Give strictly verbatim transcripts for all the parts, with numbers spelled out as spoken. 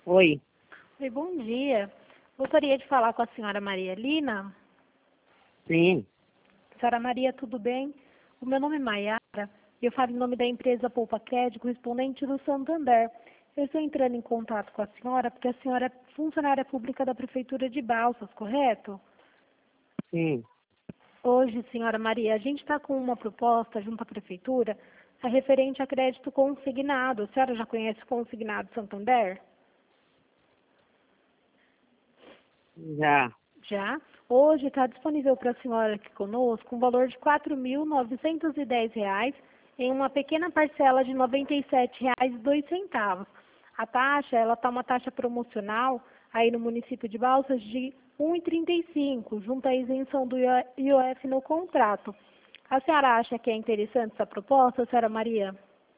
Oi. Oi, bom dia. Gostaria de falar com a senhora Maria Lina. Sim. Senhora Maria, tudo bem? O meu nome é Maiara e eu falo em nome da empresa Poupa Crédito, correspondente do Santander. Eu estou entrando em contato com a senhora porque a senhora é funcionária pública da Prefeitura de Balsas, correto? Sim. Hoje, senhora Maria, a gente está com uma proposta junto à Prefeitura a referente a crédito consignado. A senhora já conhece o consignado Santander? Já. Já. Hoje está disponível para a senhora aqui conosco um valor de quatro mil novecentos e dez reais em uma pequena parcela de noventa e sete reais e dois centavos. A taxa, ela está uma taxa promocional aí no município de Balsas de um vírgula trinta e cinco, junto à isenção do I O F no contrato. A senhora acha que é interessante essa proposta, senhora Maria?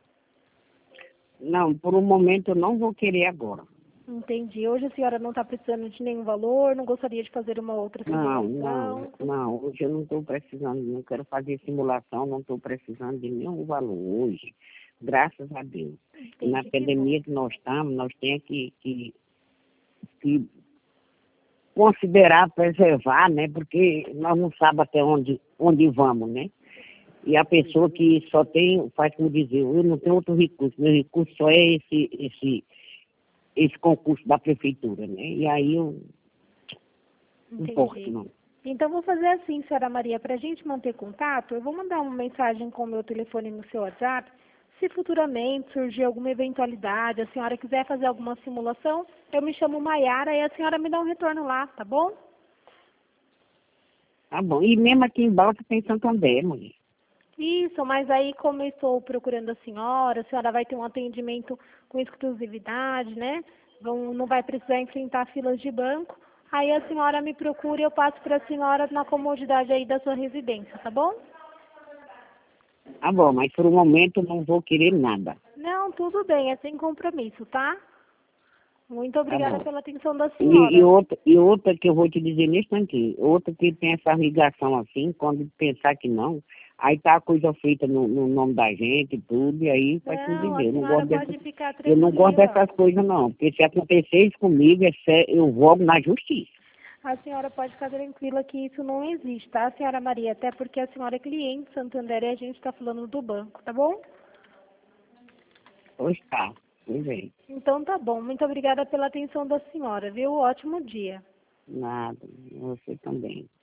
Não, por um momento eu não vou querer agora. Entendi. Hoje a senhora não está precisando de nenhum valor, não gostaria de fazer uma outra Não, não, simulação? não. Hoje eu não estou precisando, não quero fazer simulação, não estou precisando de nenhum valor hoje. Graças a Deus. Entendi, Na que pandemia bom. que nós estamos, nós temos que, que, que considerar, preservar, né? Porque nós não sabemos até onde, onde vamos, né? E a pessoa que só tem, faz como dizer, eu não tenho outro recurso, meu recurso só é esse, esse, esse concurso da prefeitura, né? E aí eu não importo, Entendi. não. Então, vou fazer assim, senhora Maria, para a gente manter contato, eu vou mandar uma mensagem com o meu telefone no seu WhatsApp. Se futuramente surgir alguma eventualidade, a senhora quiser fazer alguma simulação, eu me chamo Maiara e a senhora me dá um retorno lá, tá bom? Tá bom. E mesmo aqui em Balsa tem Santander, mulher. Isso, mas aí como eu estou procurando a senhora, a senhora vai ter um atendimento com exclusividade, né? Não, não vai precisar enfrentar filas de banco. Aí a senhora me procura e eu passo para a senhora na comodidade aí da sua residência, tá bom? Tá bom, mas por um momento eu não vou querer nada. Não, tudo bem, é sem compromisso, tá? Muito Tá obrigada bom. pela atenção da E, e, senhora. outra, e outra que eu vou te dizer nesse instante, outra que tem essa ligação assim, quando pensar que não, aí tá a coisa feita no, no nome da gente e tudo, e aí faz como Não, a dizer, eu não senhora gosto dessas, pode ficar eu não gosto tranquila. dessas coisas não, porque se acontecer isso comigo, é sé- eu vou na justiça. A senhora pode ficar tranquila que isso não existe, tá, senhora Maria? Até porque a senhora é cliente Santander e a gente está falando do banco, tá bom? Pois tá, pois é, Então tá bom. Muito obrigada pela atenção da senhora, viu? Ótimo dia. nada, você também.